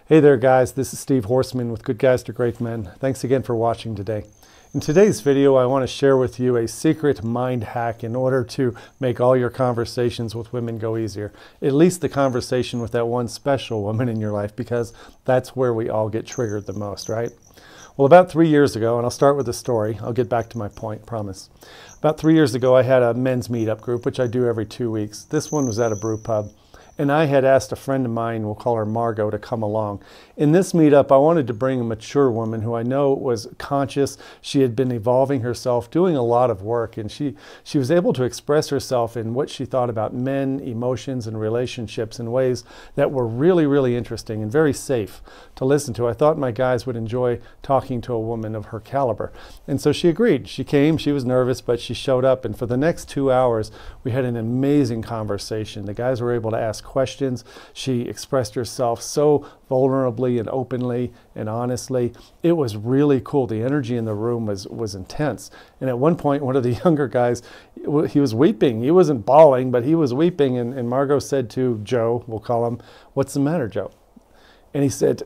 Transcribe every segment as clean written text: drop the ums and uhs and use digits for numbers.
Hey there guys, this is Steve Horseman with Good Guys to Great Men. Thanks again for watching today. In today's video, I want to share with you a secret mind hack in order to make all your conversations with women go easier. At least the conversation with that one special woman in your life, because that's where we all get triggered the most, right? Well, about 3 years ago, and I'll start with a story. I'll get back to my point, promise. About 3 years ago, I had a men's meetup group, which I do every 2 weeks. This one was at a brew pub. And I had asked a friend of mine, we'll call her Margot, to come along. In this meetup, I wanted to bring a mature woman who I know was conscious. She had been evolving herself, doing a lot of work, and she was able to express herself in what she thought about men, emotions, and relationships in ways that were really, really interesting and very safe to listen to. I thought my guys would enjoy talking to a woman of her caliber. And so she agreed. She came, she was nervous, but she showed up. And for the next 2 hours, we had an amazing conversation. The guys were able to ask questions. She expressed herself so vulnerably and openly and honestly. It was really cool. The energy in the room was intense. And at one point, one of the younger guys, he was weeping. He wasn't bawling, but he was weeping. And Margot said to Joe, we'll call him, "What's the matter, Joe?" And he said,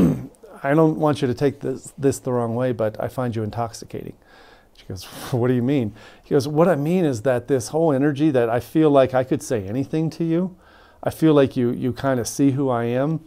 "I don't want you to take this the wrong way, but I find you intoxicating." She goes, "What do you mean?" He goes, "What I mean is that this whole energy that I feel like I could say anything to you. I feel like you kind of see who I am.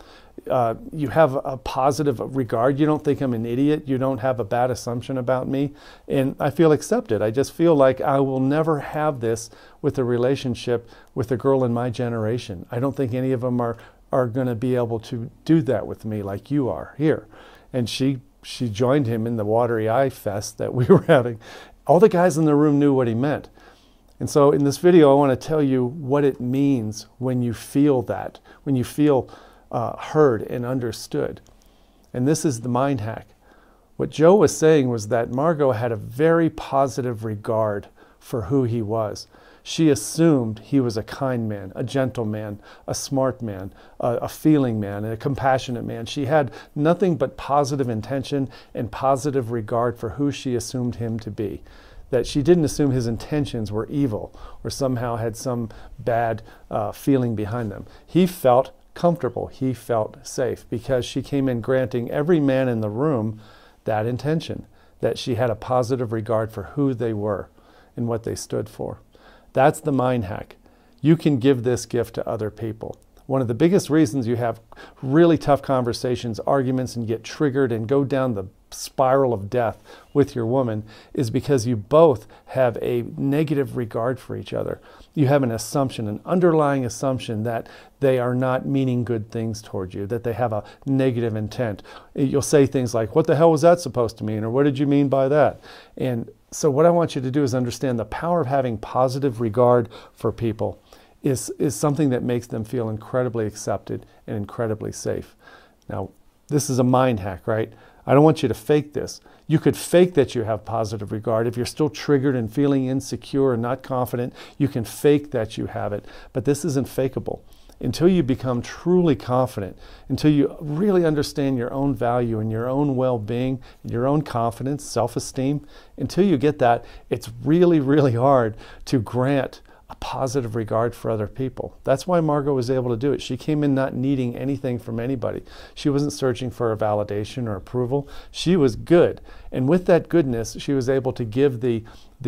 You have a positive regard. You don't think I'm an idiot. You don't have a bad assumption about me. And I feel accepted. I just feel like I will never have this with a relationship with a girl in my generation. I don't think any of them are going to be able to do that with me like you are here." And she joined him in the watery eye fest that we were having. All the guys in the room knew what he meant. And so in this video, I want to tell you what it means when you feel that, when you feel heard and understood. And this is the mind hack. What Joe was saying was that Margot had a very positive regard for who he was. She assumed he was a kind man, a gentle man, a smart man, a feeling man, a compassionate man. She had nothing but positive intention and positive regard for who she assumed him to be. That she didn't assume his intentions were evil or somehow had some bad feeling behind them. He felt comfortable. He felt safe because she came in granting every man in the room that intention, that she had a positive regard for who they were and what they stood for. That's the mind hack. You can give this gift to other people. One of the biggest reasons you have really tough conversations, arguments, and get triggered and go down the spiral of death with your woman is because you both have a negative regard for each other. You have an assumption, an underlying assumption that they are not meaning good things towards you, that they have a negative intent. You'll say things like, "What the hell was that supposed to mean?" Or "What did you mean by that?" And so what I want you to do is understand the power of having positive regard for people is something that makes them feel incredibly accepted and incredibly safe. Now, this is a mind hack, right? I don't want you to fake this. You could fake that you have positive regard. If you're still triggered and feeling insecure and not confident, you can fake that you have it. But this isn't fakeable. Until you become truly confident, until you really understand your own value and your own well-being, your own confidence, self-esteem, until you get that, it's really, really hard to grant a positive regard for other people. That's why Margot was able to do it. She came in not needing anything from anybody. She wasn't searching for a validation or approval. She was good. And with that goodness, she was able to give the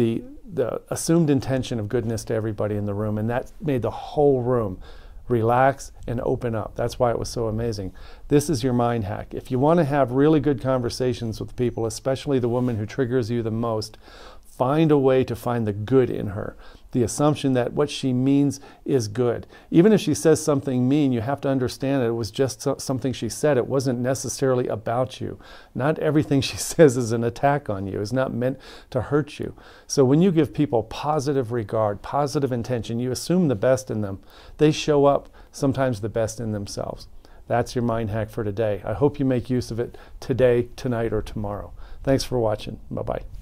assumed intention of goodness to everybody in the room. And that made the whole room relax and open up. That's why it was so amazing. This is your mind hack. If you want to have really good conversations with people, especially the woman who triggers you the most, find a way to find the good in her. The assumption that what she means is good. Even if she says something mean, you have to understand that it was just something she said. It wasn't necessarily about you. Not everything she says is an attack on you. It's not meant to hurt you. So when you give people positive regard, positive intention, you assume the best in them. They show up sometimes the best in themselves. That's your mind hack for today. I hope you make use of it today, tonight, or tomorrow. Thanks for watching. Bye-bye.